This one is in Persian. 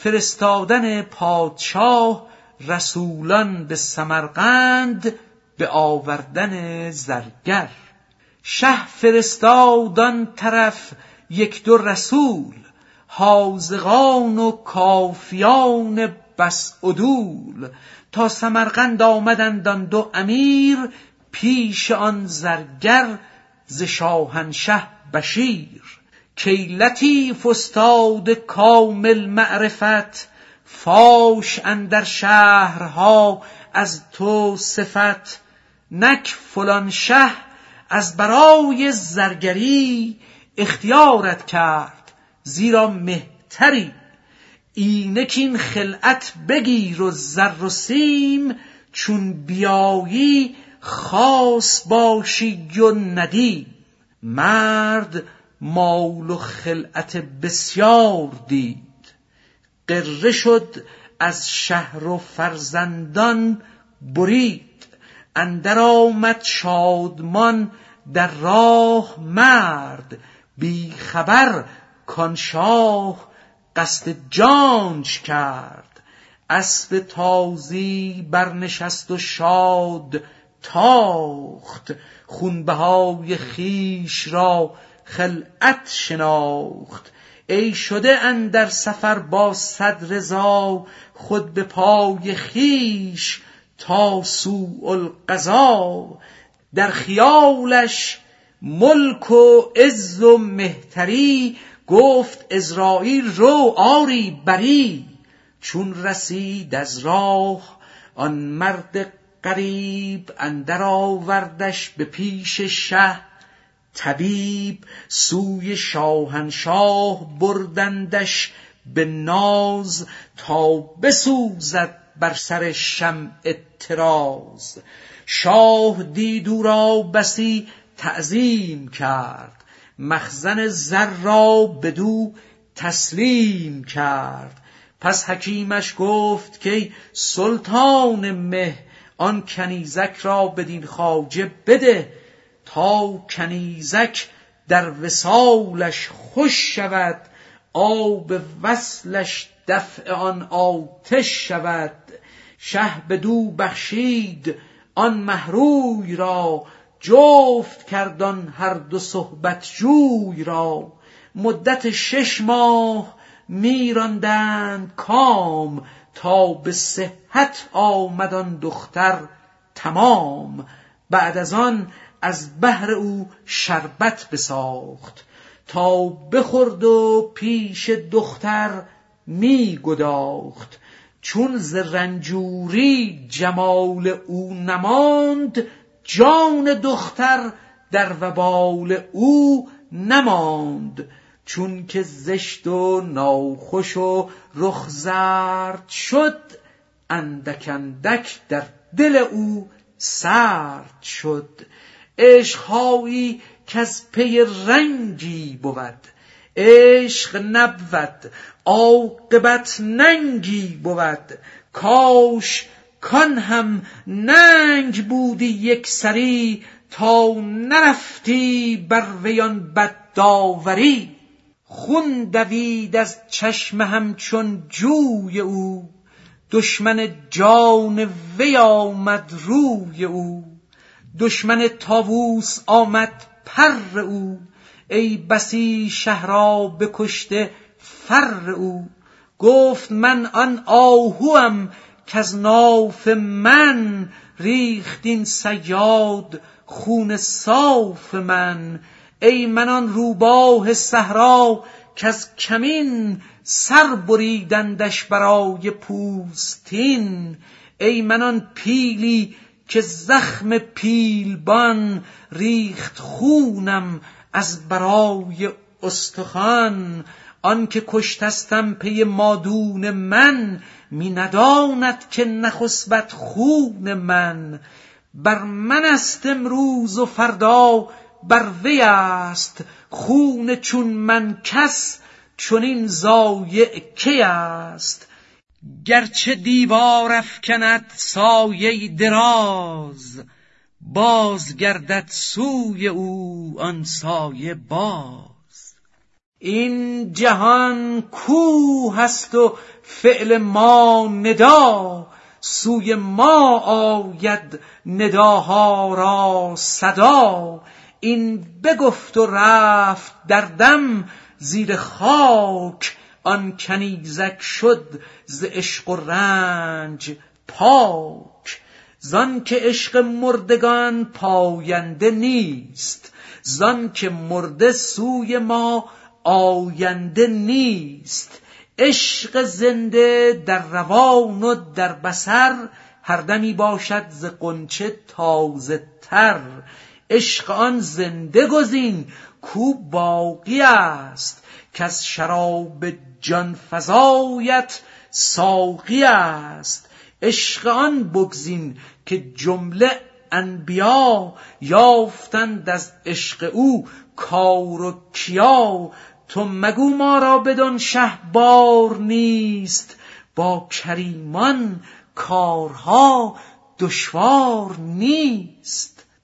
فرستادن پادشاه رسولان به سمرقند به آوردن زرگر. شه فرستادان طرف یک دو رسول، حاذقان و کافیان بس عدول. تا سمرقند آمدند آن دو امیر، پیش آن زرگر ز شاهنشه بشیر. کی لطیف استاد کامل معرفت، فاش اندر شهرها از تو صفت. نک فلان شه از برای زرگری، اختیارت کرد زیرا مهتری. اینک این خلعت بگیر و زر و سیم، چون بیایی خاص باشی و ندیم. مرد مال و خلعت بسیار دید، غره شد از شهر و فرزندان برید. اندر آمد شادمان در راه مرد، بی خبر کان شاه قصد جانش کرد. اسب تازی برنشست و شاد تاخت، خونبهای خویش را خلعت شناخت. ای شده اندر سفر با صد رضا، خود به پای خویش تا سوء القضا. در خیالش ملک و عز و مهتری، گفت عزراییل رو آری بری. چون رسید از راه آن مرد غریب، اندر آوردش به پیش شه طبیب. سوی شاهنشاه بردندش به ناز، تا بسوزد بر سر شمع طراز. شاه دید او را بسی تعظیم کرد، مخزن زر را بدو تسلیم کرد. پس حکیمش گفت که سلطان مه، آن کنیزک را بدین خواجه بده. تا کنیزک در وصالش خوش شود، آب وصلش دفع آن آتش شود. شه بدو بخشید آن مهروی را، جفت کردان هر دو صحبت جوی را. مدت 6 ماه میراندند کام، تا به صحت آمد آن دختر تمام. بعد از آن از بهر او شربت بساخت، تا بخورد و پیش دختر می گداخت. چون ز رنجوری جمال او نماند، جان دختر در وبال او نماند. چون که زشت و ناخوش و رخ زرد شد، اندک اندک در دل او سرد شد. عشقهایی کز پی رنگی بود، عشق نبود عاقبت ننگی بود. کاش کان هم ننگ بودی یک سری، تا نرفتی بر ویان بد داوری. خون دوید از چشم همچون جوی او، دشمن جان وی آمد روی او. دشمن طاووس آمد پر او، ای بسی شه را بکشته فر او. گفت من آن آهوام کز ناف من، ریخت این صیاد خون صاف من. ای من آن روباه صحرا کز کمین، سر بریدندش برای پوستین. ای من آن پیلی که زخم پیلبان، ریخت خونم از برای استخوان. آن که کشتستم پی مادون من، می نداند که نخسبد خون من. بر من است امروز و فردا بر وی است، خون چون من کس چنین ضایع کی است. گرچه دیوار افکند سایه دراز، باز گردد سوی او آن سایه باز. این جهان کوه است و فعل ما ندا، سوی ما آید نداها را صدا. این بگفت و رفت در دم زیر خاک، آن کنیزک شد ز عشق و رنج پاک. زان که عشق مردگان پاینده نیست، زان که مرده سوی ما آینده نیست. عشق زنده در روان و در بصر، هر دمی باشد ز غنچه تازه تر. عشق آن زنده گزین کو باقی است، کز شراب جان فزایت ساقی است. عشق آن بگزین که جمله انبیا، یافتند از عشق او کار و کیا. تو مگو ما را بدان شه بار نیست، با کریمان کارها دشوار نیست.